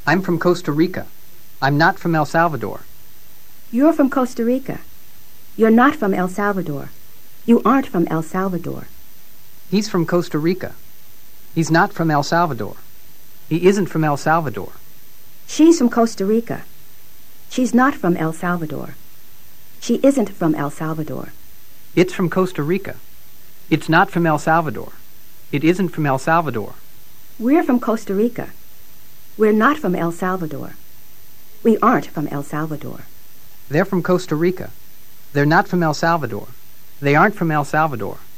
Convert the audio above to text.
I'm from Costa Rica. I'm not from El Salvador. You're from Costa Rica. You're not from El Salvador. You aren't from El Salvador. He's from Costa Rica. He's not from El Salvador. He isn't from El Salvador. She's from Costa Rica. She's not from El Salvador. She isn't from El Salvador. It's from Costa Rica. It's not from El Salvador. It isn't from El Salvador. We're from Costa Rica. We're not from El Salvador. We aren't from El Salvador. They're from Costa Rica. They're not from El Salvador. They aren't from El Salvador.